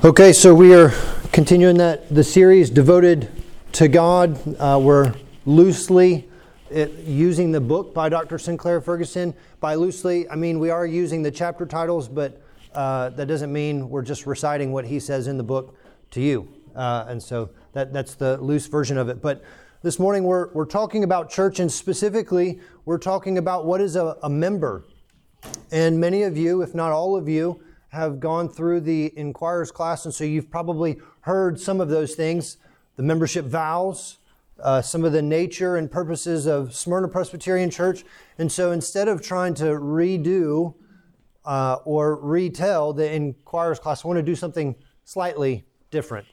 Okay, so we are continuing the series devoted to God. We're loosely using the book by Dr. Sinclair Ferguson. By loosely, I mean we are using the chapter titles, but that doesn't mean we're just reciting what he says in the book to you. And so that's the loose version of it. But this morning we're talking about church, and specifically we're talking about what is a member. And many of you, if not all of you, have gone through the Inquirer's class, and so you've probably heard some of those things, the membership vows, some of the nature and purposes of Smyrna Presbyterian Church. And so instead of trying to redo or retell the Inquirer's class, I want to do something slightly different.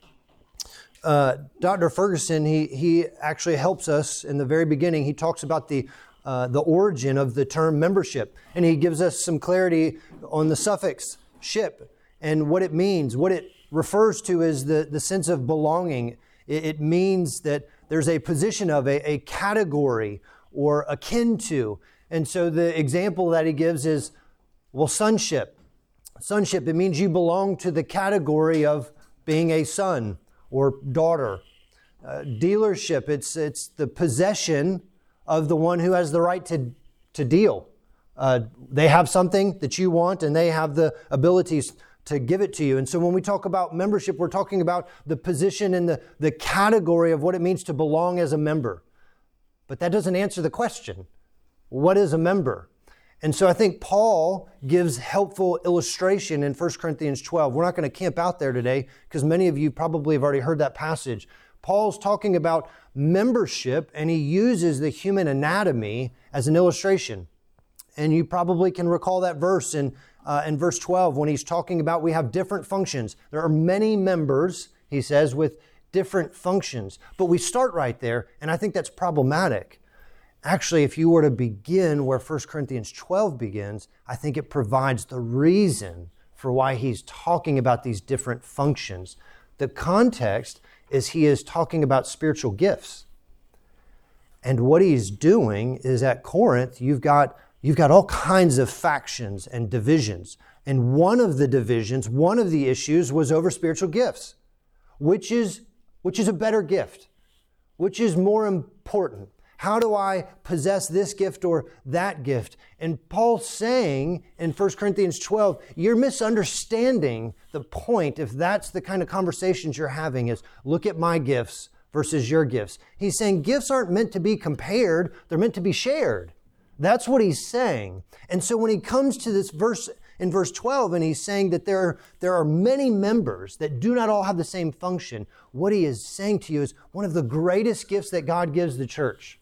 Dr. Ferguson, he actually helps us in the very beginning. He talks about the origin of the term membership, and he gives us some clarity on the suffix ship and what it means. What it refers to is the sense of belonging. It means that there's a position of a category or akin to. And so the example that he gives is, well, sonship. Sonship, it means you belong to the category of being a son or daughter. Dealership, it's the possession of the one who has the right to deal. They have something that you want, and they have the abilities to give it to you. And so when we talk about membership, we're talking about the position and the category of what it means to belong as a member. But that doesn't answer the question. What is a member? And so I think Paul gives helpful illustration in 1 Corinthians 12. We're not going to camp out there today because many of you probably have already heard that passage. Paul's talking about membership, and he uses the human anatomy as an illustration. And you probably can recall that verse in verse 12 when he's talking about we have different functions. There are many members, he says, with different functions. But we start right there, and I think that's problematic. Actually, if you were to begin where 1 Corinthians 12 begins, I think it provides the reason for why he's talking about these different functions. The context is he is talking about spiritual gifts. And what he's doing is at Corinth, you've got all kinds of factions and divisions. And one of the divisions, one of the issues was over spiritual gifts. Which is a better gift? Which is more important? How do I possess this gift or that gift? And Paul's saying in 1 Corinthians 12, you're misunderstanding the point if that's the kind of conversations you're having is look at my gifts versus your gifts. He's saying gifts aren't meant to be compared, they're meant to be shared. That's what he's saying. And so when he comes to this verse in verse 12 and he's saying that there are many members that do not all have the same function, what he is saying to you is one of the greatest gifts that God gives the church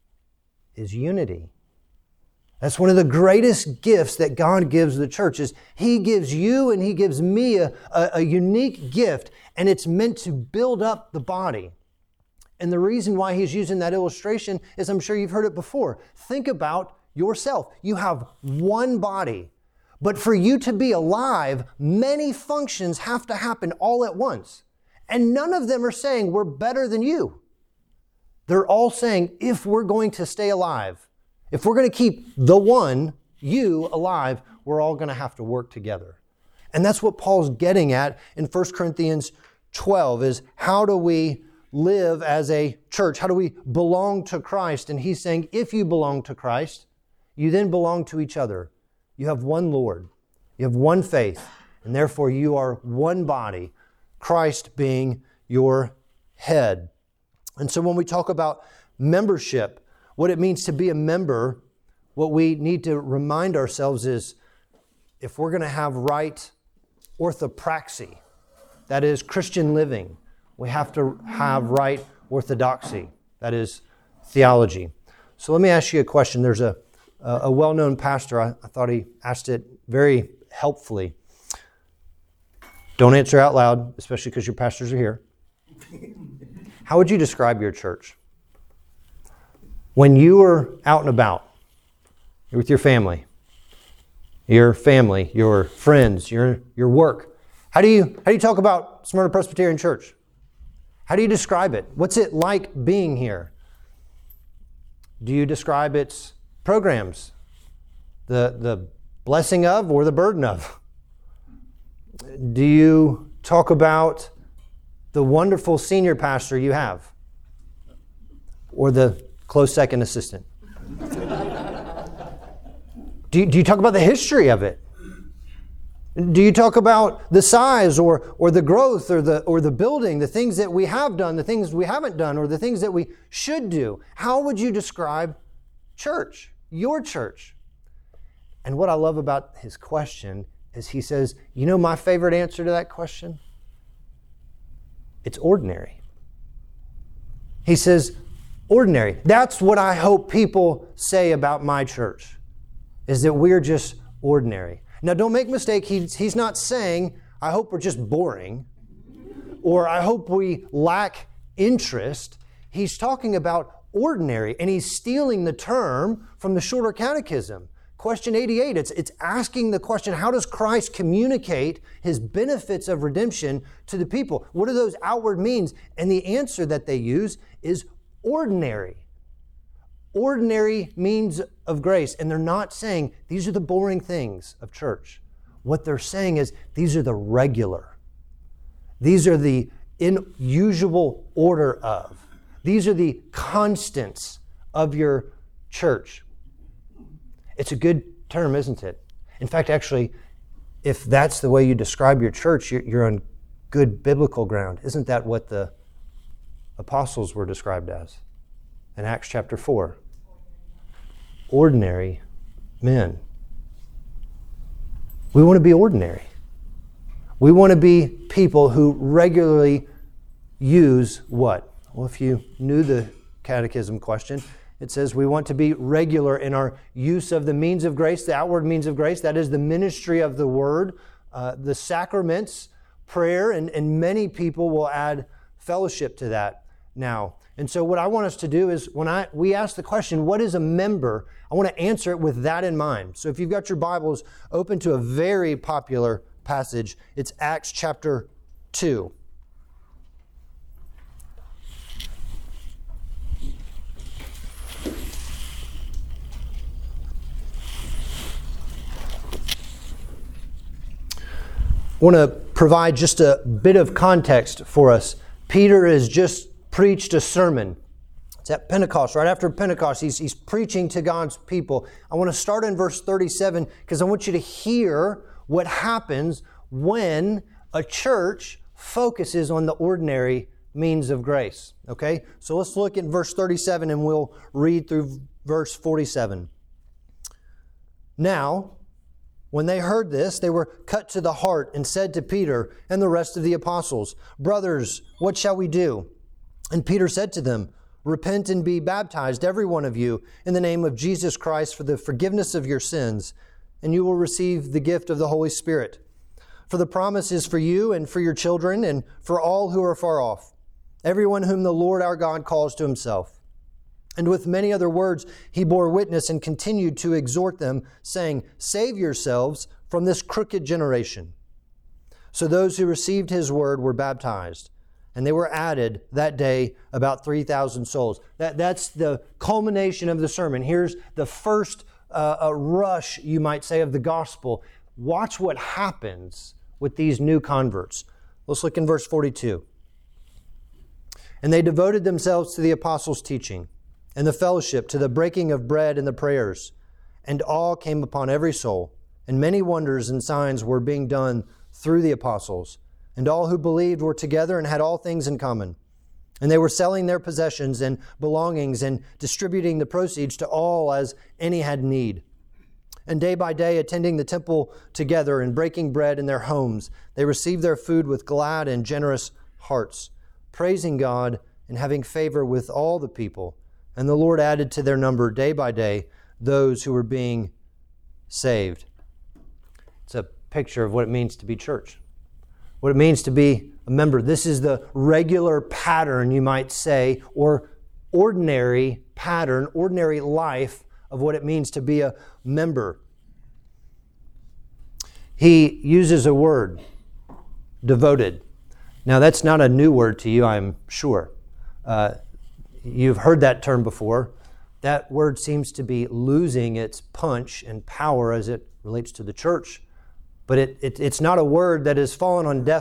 is unity. That's one of the greatest gifts that God gives the church is he gives you and he gives me a unique gift, and it's meant to build up the body. And the reason why he's using that illustration is I'm sure you've heard it before. Think about yourself. You have one body, but for you to be alive, many functions have to happen all at once. And none of them are saying we're better than you. They're all saying if we're going to stay alive, if we're going to keep the one, you, alive, we're all going to have to work together. And that's what Paul's getting at in 1 Corinthians 12 is how do we live as a church? How do we belong to Christ? And he's saying, if you belong to Christ, you then belong to each other. You have one Lord. You have one faith. And therefore you are one body, Christ being your head. And so when we talk about membership, what it means to be a member, what we need to remind ourselves is if we're going to have right orthopraxy, that is Christian living, we have to have right orthodoxy, that is theology. So let me ask you a question. There's a well-known pastor, I thought he asked it very helpfully. Don't answer out loud, especially because your pastors are here. How would you describe your church? When you are out and about, you're with your family, your friends, your work. How do you talk about Smyrna Presbyterian Church? How do you describe it? What's it like being here? Do you describe its programs? The blessing of or the burden of? Do you talk about the wonderful senior pastor you have? Or the close second assistant? Do you talk about the history of it? Do you talk about the size or the growth or the building, the things that we have done, the things we haven't done, or the things that we should do? How would you describe church, your church? And what I love about his question is he says, you know my favorite answer to that question? It's ordinary. He says, ordinary. That's what I hope people say about my church, is that we're just ordinary. Now, don't make a mistake. He's not saying, I hope we're just boring, or I hope we lack interest. He's talking about ordinary, and he's stealing the term from the Shorter Catechism. Question 88, it's asking the question, how does Christ communicate his benefits of redemption to the people? What are those outward means? And the answer that they use is ordinary. Ordinary means of grace. And they're not saying these are the boring things of church. What they're saying is these are the regular. These are the unusual order of. These are the constants of your church. It's a good term, isn't it? In fact, actually, if that's the way you describe your church, you're on good biblical ground. Isn't that what the apostles were described as in Acts chapter 4? Ordinary men. We want to be ordinary. We want to be people who regularly use what? Well, if you knew the catechism question, it says we want to be regular in our use of the means of grace, the outward means of grace. That is the ministry of the Word, the sacraments, prayer, and many people will add fellowship to that now. And so what I want us to do is when we ask the question, what is a member? I want to answer it with that in mind. So if you've got your Bibles open to a very popular passage, it's Acts chapter 2. I want to provide just a bit of context for us. Peter has just preached a sermon. It's at Pentecost. Right after Pentecost, he's preaching to God's people. I want to start in verse 37 because I want you to hear what happens when a church focuses on the ordinary means of grace. Okay? So let's look at verse 37 and we'll read through verse 47. Now, when they heard this, they were cut to the heart and said to Peter and the rest of the apostles, "Brothers, what shall we do?" And Peter said to them, "Repent and be baptized, every one of you, in the name of Jesus Christ for the forgiveness of your sins, and you will receive the gift of the Holy Spirit. For the promise is for you and for your children and for all who are far off, everyone whom the Lord our God calls to himself." And with many other words, he bore witness and continued to exhort them, saying, "Save yourselves from this crooked generation." So those who received his word were baptized, and they were added that day about 3,000 souls. That's the culmination of the sermon. Here's the first rush, you might say, of the gospel. Watch what happens with these new converts. Let's look in verse 42. And they devoted themselves to the apostles' teaching and the fellowship, to the breaking of bread and the prayers. And awe came upon every soul, and many wonders and signs were being done through the apostles. And all who believed were together and had all things in common. And they were selling their possessions and belongings and distributing the proceeds to all as any had need. And day by day, attending the temple together and breaking bread in their homes, they received their food with glad and generous hearts, praising God and having favor with all the people. And the Lord added to their number day by day those who were being saved. It's a picture of what it means to be church, what it means to be a member. This is the regular pattern, you might say, or ordinary pattern, ordinary life of what it means to be a member. He uses a word, devoted. Now, that's not a new word to you, I'm sure. You've heard that term before. That word seems to be losing its punch and power as it relates to the church. But it's not a word that has fallen on deaf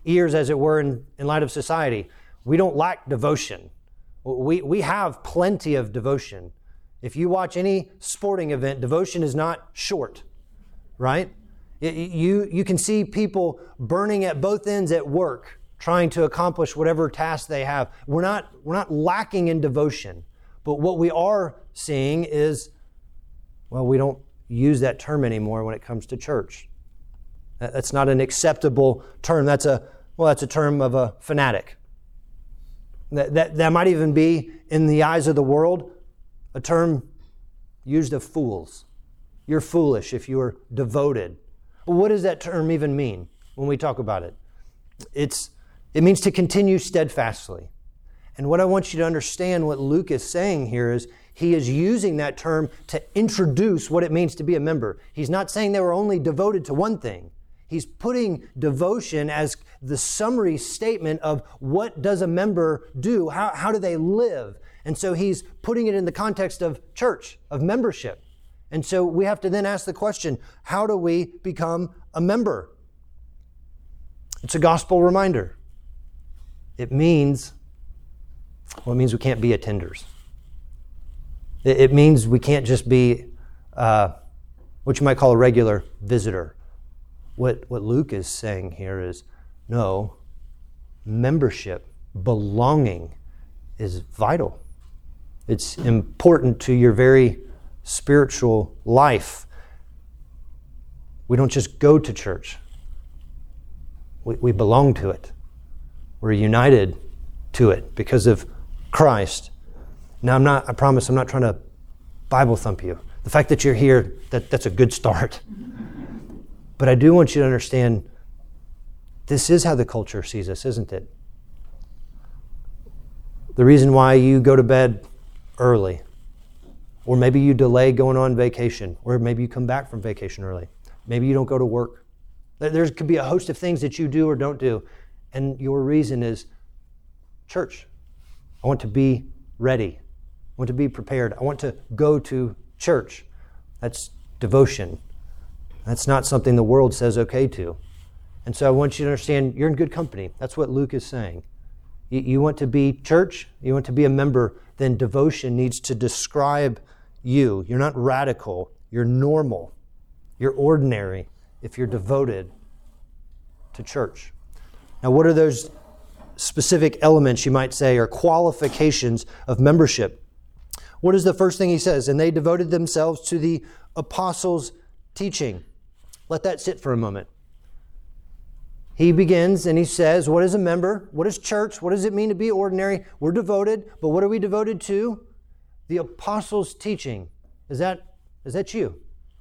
ears, as it were, in light of society. We don't lack devotion. We have plenty of devotion. If you watch any sporting event, devotion is not short, right? You can see people burning at both ends at work, trying to accomplish whatever task they have. We're not lacking in devotion. But what we are seeing is, well, we don't use that term anymore when it comes to church. That's not an acceptable term. That's a term of a fanatic. That might even be, in the eyes of the world, a term used of fools. You're foolish if you are devoted. What does that term even mean when we talk about it? It means to continue steadfastly. And what I want you to understand, what Luke is saying here, is he is using that term to introduce what it means to be a member. He's not saying they were only devoted to one thing. He's putting devotion as the summary statement of what does a member do? How do they live? And so he's putting it in the context of church, of membership. And so we have to then ask the question, how do we become a member? It's a gospel reminder. It means we can't be attenders. It means we can't just be what you might call a regular visitor. What Luke is saying here is, no, membership, belonging is vital. It's important to your very spiritual life. We don't just go to church. We belong to it. We're united to it because of Christ. Now, I promise I'm not trying to Bible thump you. The fact that you're here, that's a good start. But I do want you to understand, this is how the culture sees us, isn't it? The reason why you go to bed early, or maybe you delay going on vacation, or maybe you come back from vacation early. Maybe you don't go to work. There could be a host of things that you do or don't do, and your reason is church. I want to be ready. I want to be prepared. I want to go to church. That's devotion. That's not something the world says okay to. And so I want you to understand you're in good company. That's what Luke is saying. You want to be church, you want to be a member, then devotion needs to describe you. You're not radical. You're normal. You're ordinary if you're devoted to church. Now, what are those specific elements, you might say, or qualifications of membership? What is the first thing he says? And they devoted themselves to the apostles' teaching. Let that sit for a moment. He begins and he says, what is a member? What is church? What does it mean to be ordinary? We're devoted, but what are we devoted to? The apostles' teaching. Is that you?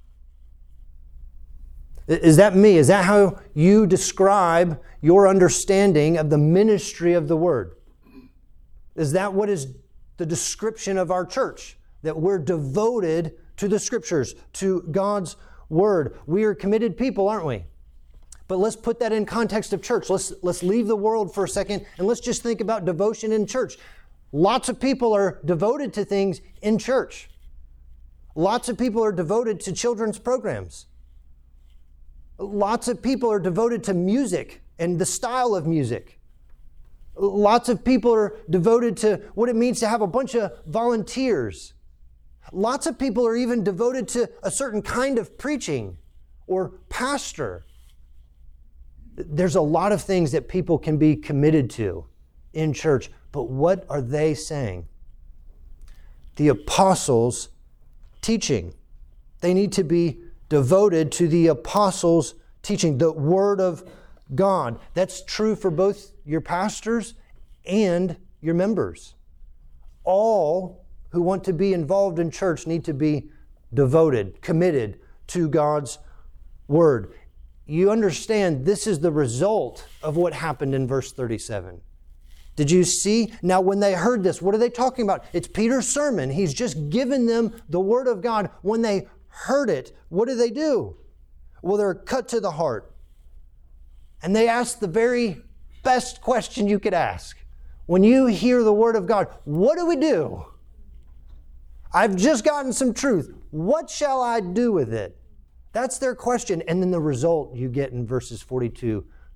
Is that me? Is that how you describe your understanding of the ministry of the Word? Is that what is the description of our church? That we're devoted to the Scriptures, to God's Word. We are committed people, aren't we? But let's put that in context of church. Let's leave the world for a second and let's just think about devotion in church. Lots of people are devoted to things in church. Lots of people are devoted to children's programs. Lots of people are devoted to music and the style of music. Lots of people are devoted to what it means to have a bunch of volunteers. Lots of people are even devoted to a certain kind of preaching or pastor. There's a lot of things that people can be committed to in church, but what are they saying? The apostles' teaching. They need to be devoted to the apostles' teaching, the Word of God. That's true for both your pastors and your members. All who want to be involved in church need to be devoted, committed to God's Word. You understand this is the result of what happened in verse 37. Did you see? Now, when they heard this, what are they talking about? It's Peter's sermon. He's just given them the Word of God. When they heard it, what do? Well, they're cut to the heart. And they ask the very best question you could ask. When you hear the Word of God, what do? I've just gotten some truth. What shall I do with it? That's their question. And then the result you get in verses 42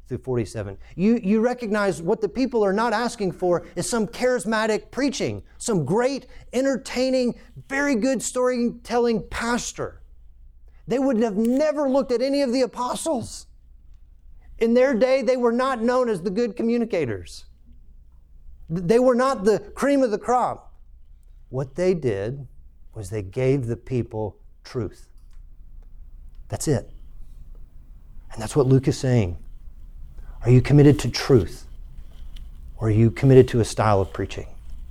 through 47. You recognize what the people are not asking for is some charismatic preaching, some great, entertaining, very good storytelling pastor. They would have never looked at any of the apostles. In their day, they were not known as the good communicators. They were not the cream of the crop. What they did was they gave the people truth. That's it. And that's what Luke is saying. Are you committed to truth? Or are you committed to a style of preaching?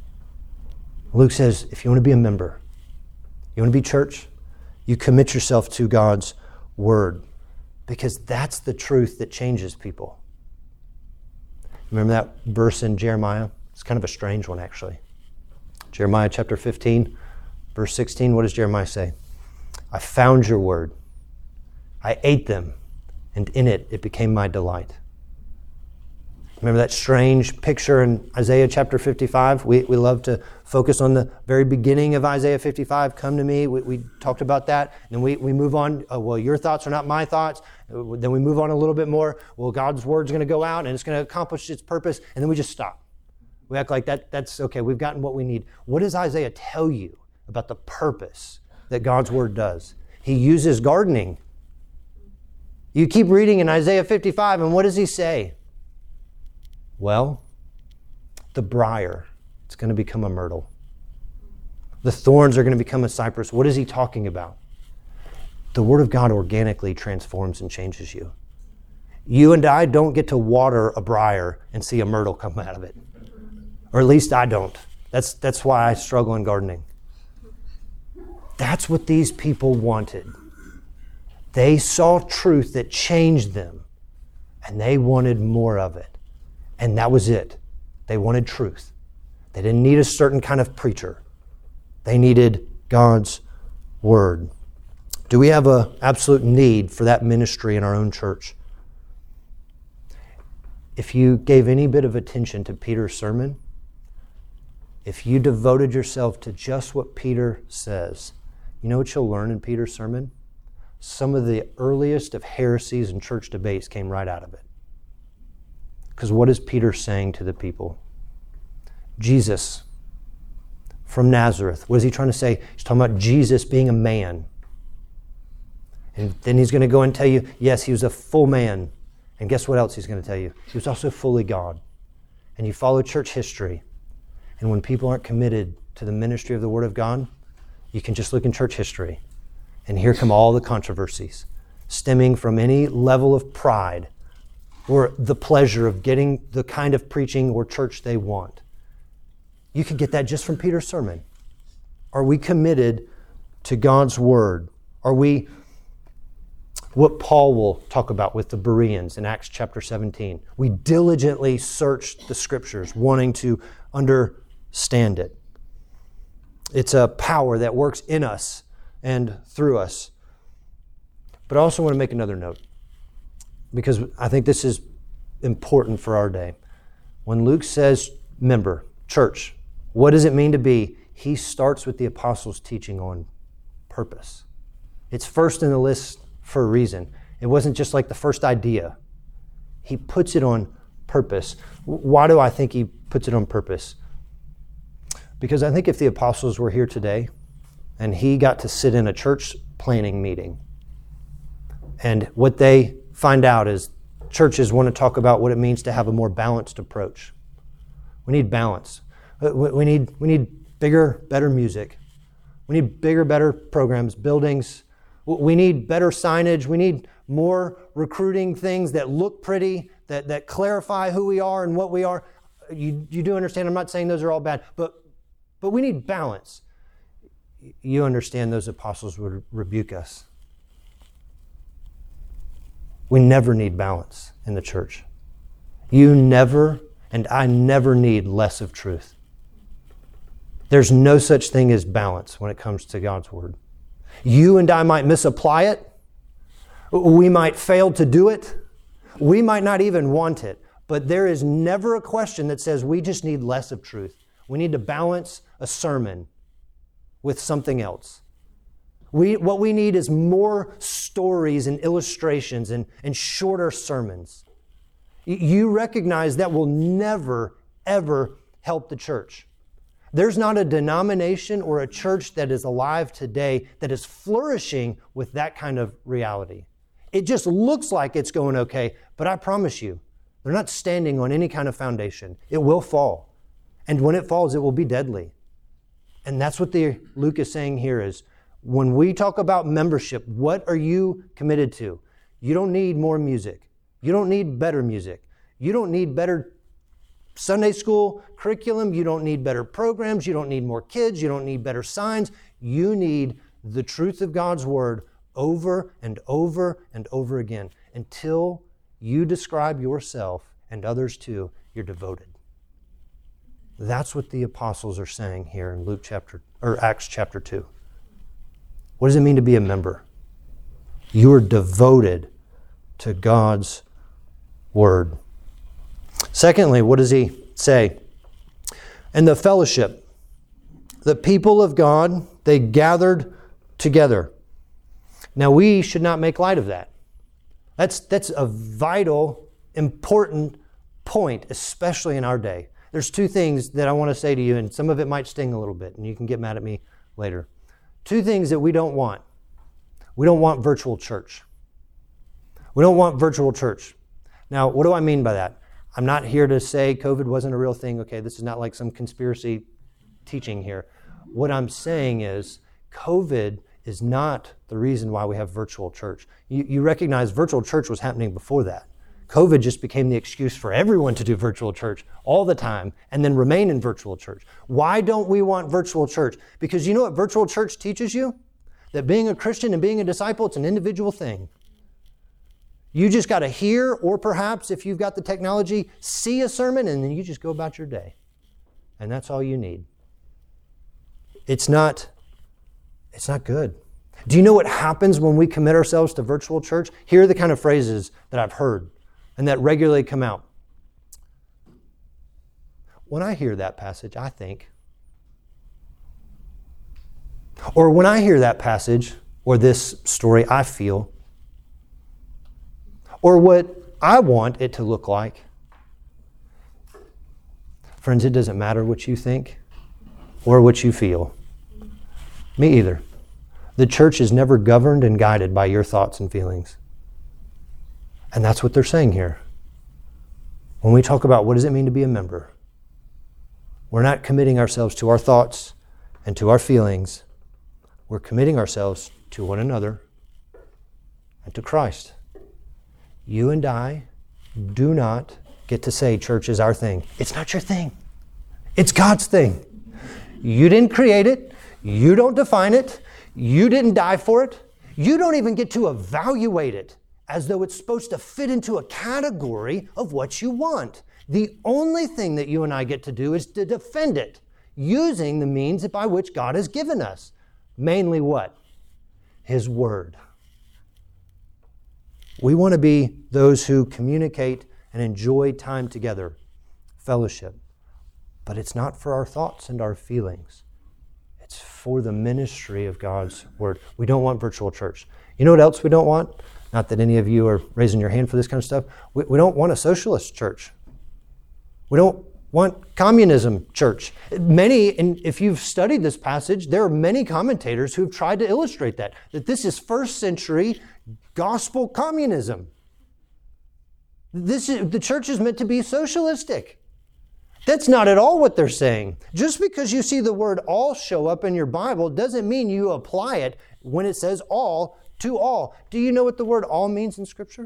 Luke says, if you want to be a member, you want to be church, you commit yourself to God's word, because that's the truth that changes people. Remember that verse in Jeremiah? It's kind of a strange one, actually. Jeremiah chapter 15, verse 16, what does Jeremiah say? I found your word. I ate them, and in it became my delight. Remember that strange picture in Isaiah chapter 55? We love to focus on the very beginning of Isaiah 55. Come to me. We talked about that. And then we move on. Well, your thoughts are not my thoughts. Then we move on a little bit more. Well, God's word's going to go out and it's going to accomplish its purpose. And then we just stop. We act like that's okay. We've gotten what we need. What does Isaiah tell you about the purpose that God's word does? He uses gardening. You keep reading in Isaiah 55, and what does he say? Well, the briar, it's going to become a myrtle. The thorns are going to become a cypress. What is he talking about? The Word of God organically transforms and changes you. You and I don't get to water a briar and see a myrtle come out of it. Or at least I don't. That's why I struggle in gardening. That's what these people wanted. They saw truth that changed them, and they wanted more of it. And that was it. They wanted truth. They didn't need a certain kind of preacher. They needed God's word. Do we have an absolute need for that ministry in our own church? If you gave any bit of attention to Peter's sermon, if you devoted yourself to just what Peter says, you know what you'll learn in Peter's sermon? Some of the earliest of heresies and church debates came right out of it. Because what is Peter saying to the people? Jesus from Nazareth. What is he trying to say? He's talking about Jesus being a man. And then he's going to go and tell you, yes, he was a full man. And guess what else he's going to tell you? He was also fully God. And you follow church history. And when people aren't committed to the ministry of the Word of God, you can just look in church history. And here come all the controversies stemming from any level of pride or the pleasure of getting the kind of preaching or church they want. You can get that just from Peter's sermon. Are we committed to God's word? Are we what Paul will talk about with the Bereans in Acts chapter 17? We diligently search the scriptures, wanting to understand it. It's a power that works in us and through us. But I also want to make another note, because I think this is important for our day. When Luke says member, church, what does it mean to be? He starts with the apostles' teaching on purpose. It's first in the list for a reason. It wasn't just like the first idea. He puts it on purpose. Why do I think he puts it on purpose? Because I think if the apostles were here today and he got to sit in a church planning meeting, and what they find out is churches want to talk about what it means to have a more balanced approach. We need balance. We need bigger, better music. We need bigger, better programs, buildings. We need better signage. We need more recruiting things that look pretty, that clarify who we are and what we are. You do understand, I'm not saying those are all bad, but we need balance. You understand those apostles would rebuke us. We never need balance in the church. You never, and I never need less of truth. There's no such thing as balance when it comes to God's word. You and I might misapply it. We might fail to do it. We might not even want it. But there is never a question that says we just need less of truth. We need to balance a sermon with something else. What we need is more stories and illustrations and shorter sermons. You recognize that will never, ever help the church. There's not a denomination or a church that is alive today that is flourishing with that kind of reality. It just looks like it's going okay, but I promise you, they're not standing on any kind of foundation. It will fall. And when it falls, it will be deadly. And that's what Luke is saying here is, when we talk about membership, what are you committed to? You don't need more music. You don't need better music. You don't need better Sunday school curriculum. You don't need better programs. You don't need more kids. You don't need better signs. You need the truth of God's word over and over and over again until you describe yourself and others too, you're devoted. That's what the apostles are saying here in Acts chapter 2. What does it mean to be a member? You are devoted to God's word. Secondly, what does he say? And the fellowship, the people of God, they gathered together. Now we should not make light of that. That's a vital, important point, especially in our day. There's two things that I want to say to you, and some of it might sting a little bit, and you can get mad at me later. Two things that we don't want. We don't want virtual church. We don't want virtual church. Now, what do I mean by that? I'm not here to say COVID wasn't a real thing. Okay, this is not like some conspiracy teaching here. What I'm saying is COVID is not the reason why we have virtual church. You recognize virtual church was happening before that. COVID just became the excuse for everyone to do virtual church all the time and then remain in virtual church. Why don't we want virtual church? Because you know what virtual church teaches you? That being a Christian and being a disciple, it's an individual thing. You just got to hear, or perhaps if you've got the technology, see a sermon and then you just go about your day. And that's all you need. It's not good. Do you know what happens when we commit ourselves to virtual church? Here are the kind of phrases that I've heard and that regularly come out. When I hear that passage, I think. Or when I hear that passage or this story, I feel. Or what I want it to look like. Friends, it doesn't matter what you think or what you feel. Me either. The church is never governed and guided by your thoughts and feelings. And that's what they're saying here. When we talk about what does it mean to be a member, we're not committing ourselves to our thoughts and to our feelings. We're committing ourselves to one another and to Christ. You and I do not get to say church is our thing. It's not your thing. It's God's thing. You didn't create it. You don't define it. You didn't die for it. You don't even get to evaluate it as though it's supposed to fit into a category of what you want. The only thing that you and I get to do is to defend it using the means by which God has given us. Mainly what? His Word. We want to be those who communicate and enjoy time together, fellowship. But it's not for our thoughts and our feelings. It's for the ministry of God's Word. We don't want virtual church. You know what else we don't want? Not that any of you are raising your hand for this kind of stuff. We don't want a socialist church. We don't want communism church. Many, and if you've studied this passage, there are many commentators who've tried to illustrate that this is first century gospel communism. The church is meant to be socialistic. That's not at all what they're saying. Just because you see the word all show up in your Bible doesn't mean you apply it when it says all to all. Do you know what the word all means in Scripture?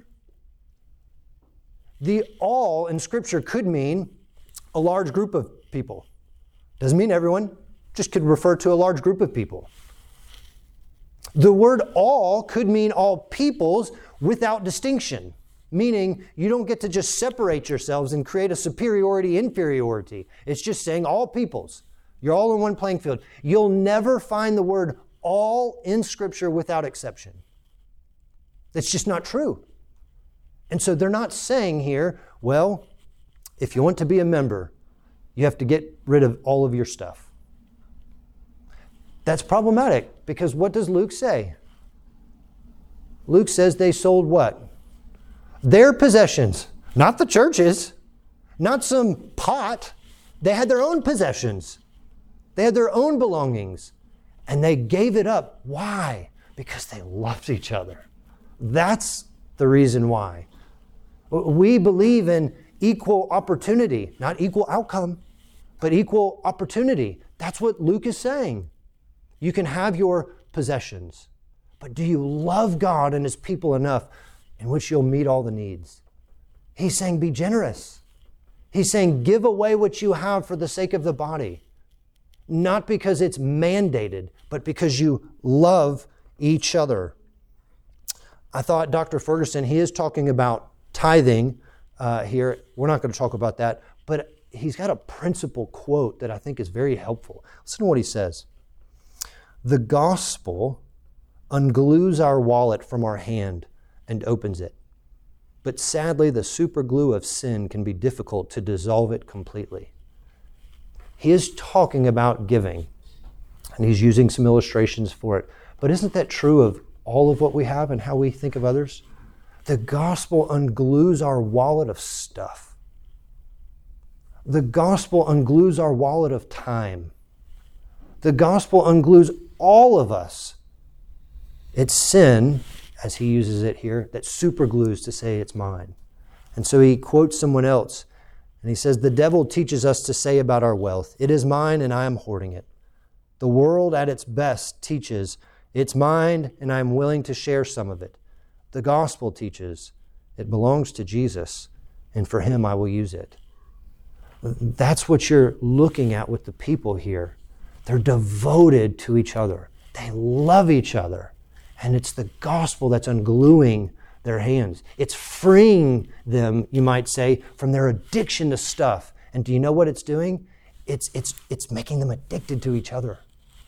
The all in Scripture could mean a large group of people. Doesn't mean everyone, just could refer to a large group of people. The word all could mean all peoples without distinction, meaning you don't get to just separate yourselves and create a superiority, inferiority. It's just saying all peoples. You're all in one playing field. You'll never find the word all in Scripture without exception. That's just not true. And so they're not saying here, well, if you want to be a member, you have to get rid of all of your stuff. That's problematic because what does Luke say? Luke says they sold what? Their possessions. Not the churches, not some pot. They had their own possessions. They had their own belongings, and they gave it up. Why? Because they loved each other. That's the reason why. We believe in equal opportunity, not equal outcome, but equal opportunity. That's what Luke is saying. You can have your possessions, but do you love God and His people enough in which you'll meet all the needs? He's saying be generous. He's saying give away what you have for the sake of the body. Not because it's mandated, but because you love each other. I thought Dr. Ferguson, he is talking about tithing here. We're not going to talk about that, but he's got a principle quote that I think is very helpful. Listen to what he says. The gospel unglues our wallet from our hand and opens it. But sadly, the superglue of sin can be difficult to dissolve it completely. He is talking about giving, and he's using some illustrations for it. But isn't that true of all of what we have and how we think of others? The gospel unglues our wallet of stuff. The gospel unglues our wallet of time. The gospel unglues all of us. It's sin, as he uses it here, that superglues to say it's mine. And so he quotes someone else, and he says, the devil teaches us to say about our wealth, it is mine and I am hoarding it. The world at its best teaches, it's mine and I am willing to share some of it. The gospel teaches, it belongs to Jesus, and for Him I will use it. That's what you're looking at with the people here. They're devoted to each other. They love each other. And it's the gospel that's ungluing their hands. It's freeing them, you might say, from their addiction to stuff. And do you know what it's doing? It's making them addicted to each other.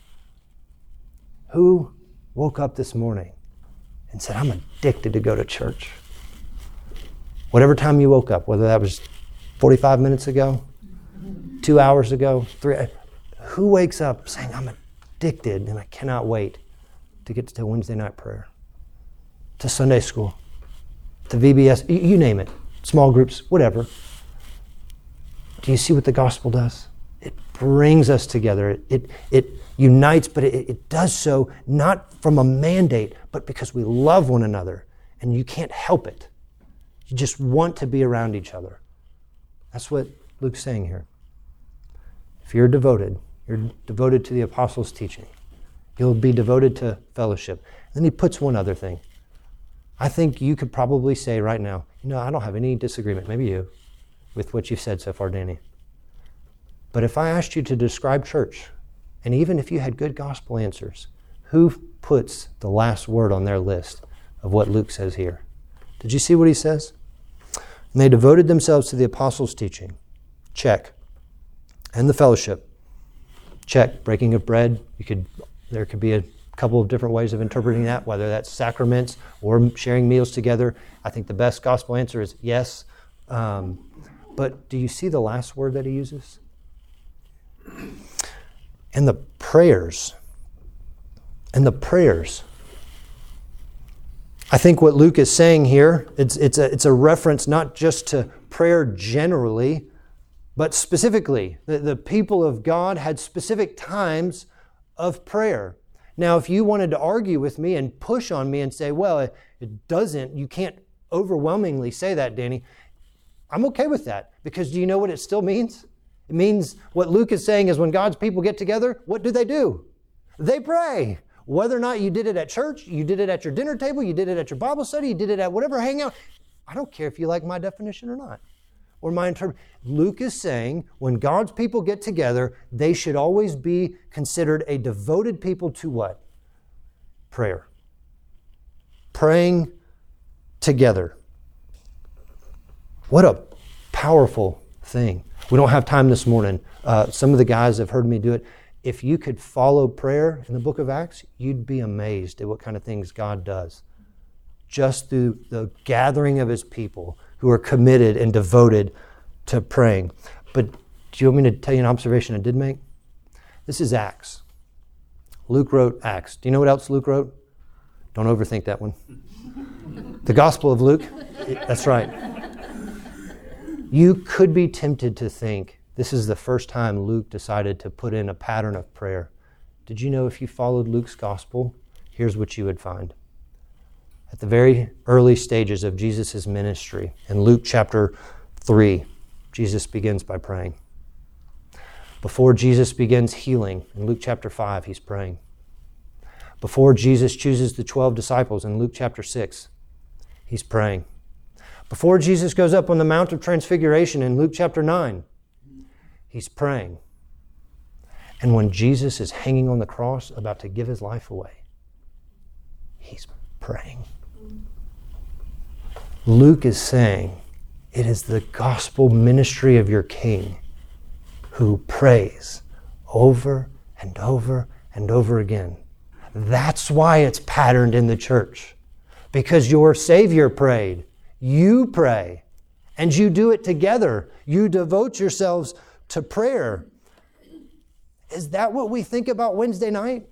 Who woke up this morning and said, I'm addicted to go to church? Whatever time you woke up, whether that was 45 minutes ago, 2 hours ago, 3, who wakes up saying, I'm addicted and I cannot wait to get to Wednesday night prayer, to Sunday school, to VBS, you name it, small groups, whatever. Do you see what the gospel does? It brings us together. It unites, but it does so not from a mandate, but because we love one another, and you can't help it. You just want to be around each other. That's what Luke's saying here. If you're devoted to the apostles' teaching. You'll be devoted to fellowship. Then he puts one other thing. I think you could probably say right now, I don't have any disagreement, maybe you, with what you've said so far, Danny. But if I asked you to describe church, and even if you had good gospel answers, who puts the last word on their list of what Luke says here? Did you see what he says? And they devoted themselves to the apostles' teaching. Check. And the fellowship. Check. Breaking of bread. There could be a couple of different ways of interpreting that, whether that's sacraments or sharing meals together. I think the best gospel answer is yes. But do you see the last word that he uses? And the prayers. I think what Luke is saying here, it's a reference not just to prayer generally, but specifically. The people of God had specific times of prayer. Now, if you wanted to argue with me and push on me and say, well, you can't overwhelmingly say that, Danny, I'm okay with that, because do you know what it still means? It means what Luke is saying is when God's people get together, what do? They pray. Whether or not you did it at church, you did it at your dinner table, you did it at your Bible study, you did it at whatever hangout. I don't care if you like my definition or not, or my interpretation. Luke is saying when God's people get together, they should always be considered a devoted people to what? Prayer. Praying together. What a powerful thing. We don't have time this morning. Some of the guys have heard me do it. If you could follow prayer in the book of Acts, you'd be amazed at what kind of things God does. Just through the gathering of His people who are committed and devoted to praying. But do you want me to tell you an observation I did make? This is Acts. Luke wrote Acts. Do you know what else Luke wrote? Don't overthink that one. The Gospel of Luke. That's right. You could be tempted to think this is the first time Luke decided to put in a pattern of prayer. Did you know if you followed Luke's gospel, here's what you would find. At the very early stages of Jesus' ministry, in Luke chapter 3, Jesus begins by praying. Before Jesus begins healing, in Luke chapter 5, he's praying. Before Jesus chooses the 12 disciples, in Luke chapter 6, he's praying. Before Jesus goes up on the Mount of Transfiguration, in Luke chapter 9, he's praying. And when Jesus is hanging on the cross, about to give his life away, he's praying. Luke is saying, it is the gospel ministry of your King who prays over and over and over again. That's why it's patterned in the church. Because your Savior prayed, you pray, and you do it together. You devote yourselves to prayer. Is that what we think about Wednesday night?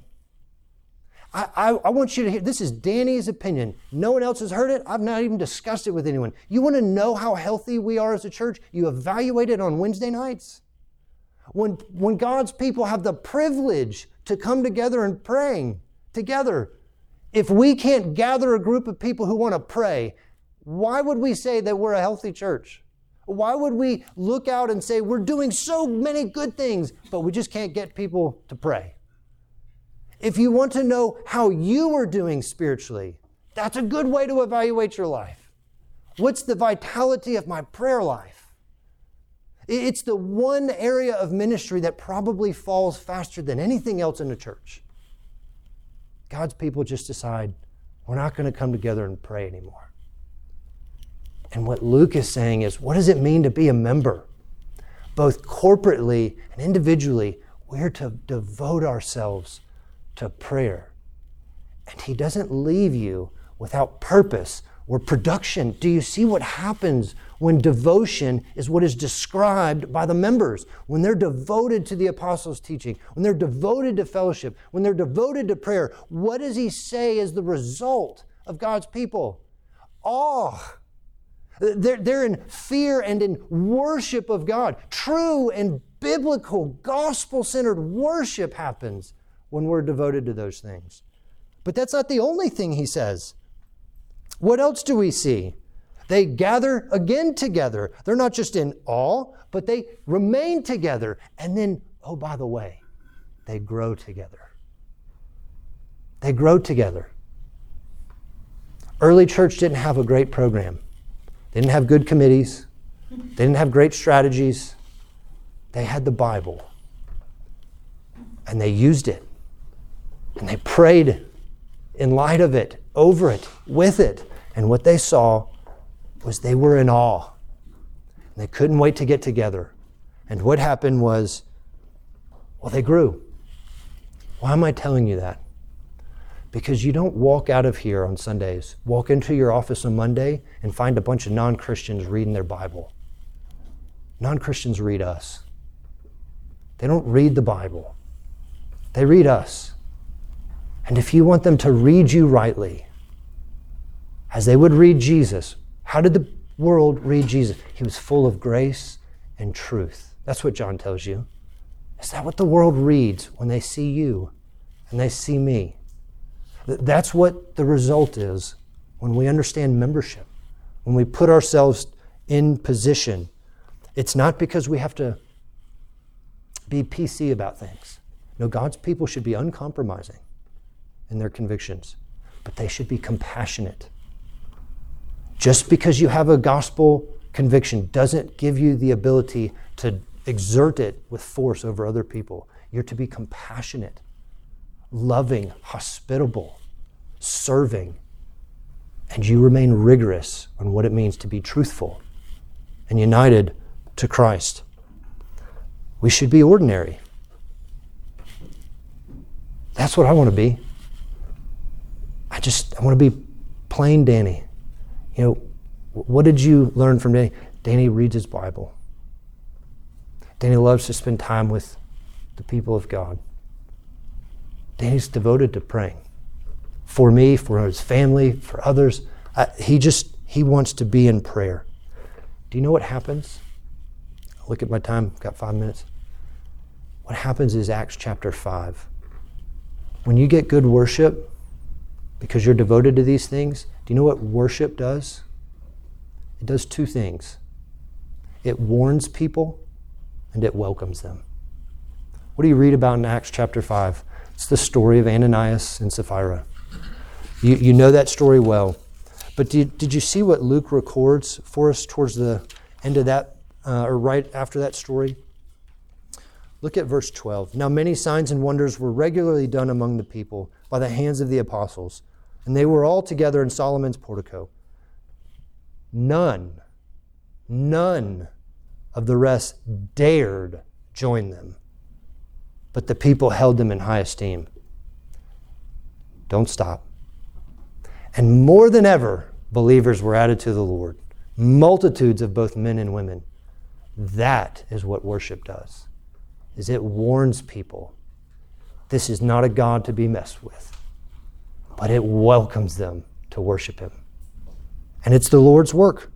I want you to hear, this is Danny's opinion. No one else has heard it. I've not even discussed it with anyone. You want to know how healthy we are as a church? You evaluate it on Wednesday nights. When God's people have the privilege to come together and praying together. If we can't gather a group of people who want to pray, why would we say that we're a healthy church? Why would we look out and say we're doing so many good things, but we just can't get people to pray? If you want to know how you are doing spiritually, that's a good way to evaluate your life. What's the vitality of my prayer life? It's the one area of ministry that probably falls faster than anything else in the church. God's people just decide, we're not going to come together and pray anymore. And what Luke is saying is, what does it mean to be a member? Both corporately and individually, we're to devote ourselves to prayer. And he doesn't leave you without purpose or production. Do you see what happens when devotion is what is described by the members? When they're devoted to the apostles' teaching, when they're devoted to fellowship, when they're devoted to prayer, what does he say is the result of God's people? Awe. They're in fear and in worship of God. True and biblical, gospel-centered worship happens when we're devoted to those things. But that's not the only thing he says. What else do we see? They gather again together. They're not just in awe, but they remain together. And then, oh, by the way, they grow together. They grow together. Early church didn't have a great program. They didn't have good committees. They didn't have great strategies. They had the Bible. And they used it. And they prayed in light of it, over it, with it. And what they saw was they were in awe. And they couldn't wait to get together. And what happened was, well, they grew. Why am I telling you that? Because you don't walk out of here on Sundays, walk into your office on Monday and find a bunch of non-Christians reading their Bible. Non-Christians read us. They don't read the Bible. They read us. And if you want them to read you rightly, as they would read Jesus, how did the world read Jesus? He was full of grace and truth. That's what John tells you. Is that what the world reads when they see you and they see me? That's what the result is when we understand membership, when we put ourselves in position. It's not because we have to be PC about things. No, God's people should be uncompromising in their convictions, but they should be compassionate. Just because you have a gospel conviction doesn't give you the ability to exert it with force over other people. You're to be compassionate, loving, hospitable, serving, and you remain rigorous on what it means to be truthful and united to Christ. We should be ordinary. That's what I want to be. I want to be plain Danny. You know, what did you learn from Danny? Danny reads his Bible. Danny loves to spend time with the people of God. Danny's devoted to praying. For me, for his family, for others. He wants to be in prayer. Do you know what happens Look at my time, got 5 minutes. What happens is Acts chapter 5. When you get good worship, because you're devoted to these things, do you know what worship does? It does two things. It warns people and it welcomes them. What do you read about in Acts chapter 5? It's the story of Ananias and Sapphira. You know that story well. But did you see what Luke records for us towards the end of that, or right after that story? Look at verse 12. Now many signs and wonders were regularly done among the people by the hands of the apostles, and they were all together in Solomon's portico. None of the rest dared join them, but the people held them in high esteem. Don't stop. And more than ever, believers were added to the Lord, multitudes of both men and women. That is what worship does, is it warns people. This is not a God to be messed with, but it welcomes them to worship Him. And it's the Lord's work.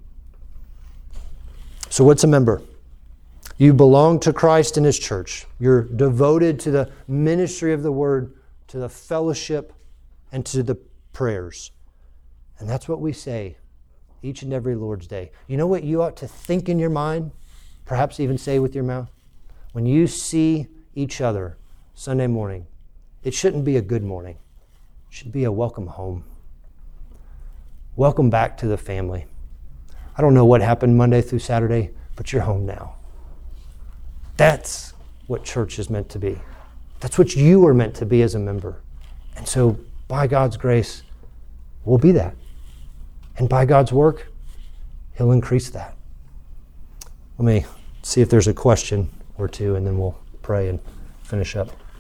So what's a member? You belong to Christ and His church. You're devoted to the ministry of the Word, to the fellowship, and to the prayers. And that's what we say each and every Lord's Day. You know what you ought to think in your mind, perhaps even say with your mouth? When you see each other Sunday morning, it shouldn't be a good morning. It should be a welcome home. Welcome back to the family. I don't know what happened Monday through Saturday, but you're home now. That's what church is meant to be. That's what you are meant to be as a member. And so, by God's grace, we'll be that. And by God's work, He'll increase that. Let me see if there's a question or two, and then we'll pray and finish up.